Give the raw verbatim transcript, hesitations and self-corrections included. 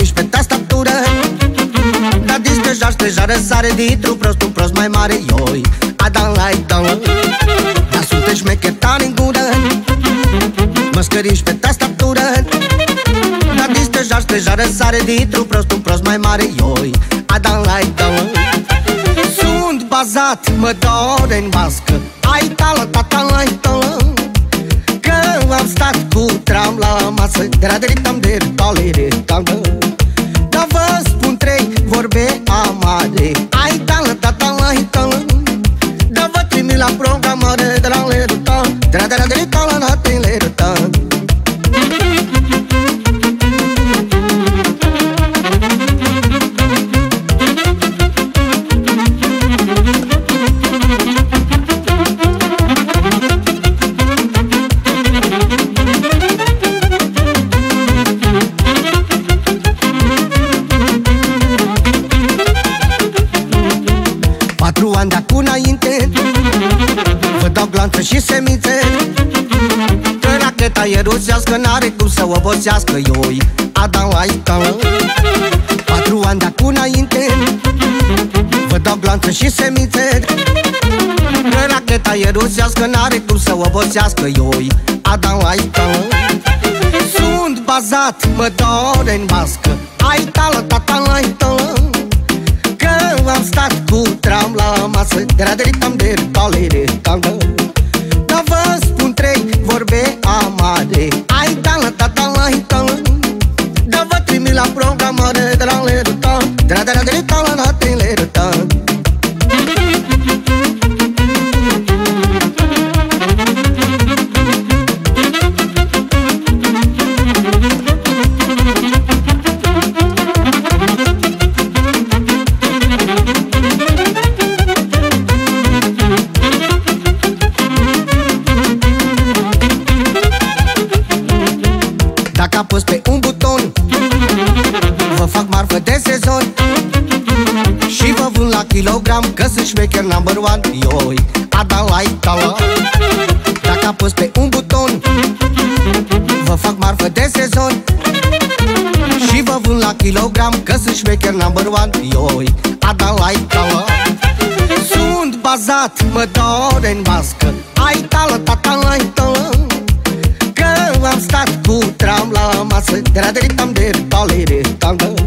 măscăriși pe tastatură. Dar din stejar, stejară sare dintr-un prost, un prost mai mare. Ioi, Adam lai dă. Dar sunteți șmecheri tare în gură, măscăriși pe tastatură. Dar din stejar, stejară sare dintr-un prost, un prost mai mare. Ioi, Adam lai dă. Sunt bazat, mă dore în mască. Ai tală, tata lai dă. Că am stat cu tram la masă. Dera-deri-tam, deri-tale-re-tam. Dar vă spun trei vorbe amare. Ai tală, tata lai dă. Dar vă trimit la programare. Dera-le-ru-tam, dera-dera-deri-tala-na-te-le-ru-tam. Patru ani de-acum înainte vă dau glanță și semințe. Că racheta e rusească, n-are cum să obosească. Ioi, Adam lai dă. Patru ani de-acum înainte vă dau glanță și semințe. Că racheta e rusească, n-are cum să obosească. Ioi, Adam lai dă. Sunt bazat, mă dore în mască. Ai tală, tata lai dă. Că am stat cu tram la masă. Dera-deri-tam, deri-tale-re-tam. Dar vă spun trei vorbe amare. Ai tală, tata lai dă. Dar vă trimit la programare. Dera-le-ru-tam, dera-dera-deri-tala-na-te-le-ru-tam. Dacă apăs pe un buton, vă fac marfă de sezon și vă vând la kilogram, că sunt șmecher number one. Ioi, Adam lai dă. Dacă apăs pe un buton, vă fac marfă de sezon și vă vând la kilogram, că sunt șmecher number one. Ioi, Adam lai dă. Sunt bazat, mă dore în mască. Ai tală, tata lai dă. Că am stat cu tram la masă. Dera-deri-tam, deri-tale-re-tam.